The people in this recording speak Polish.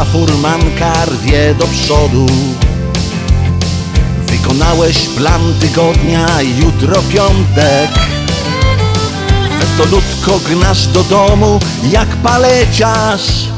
a furmanka rwie do przodu. Wykonałeś plan tygodnia, jutro piątek. Wesolutko gnasz do domu jak paleciarz.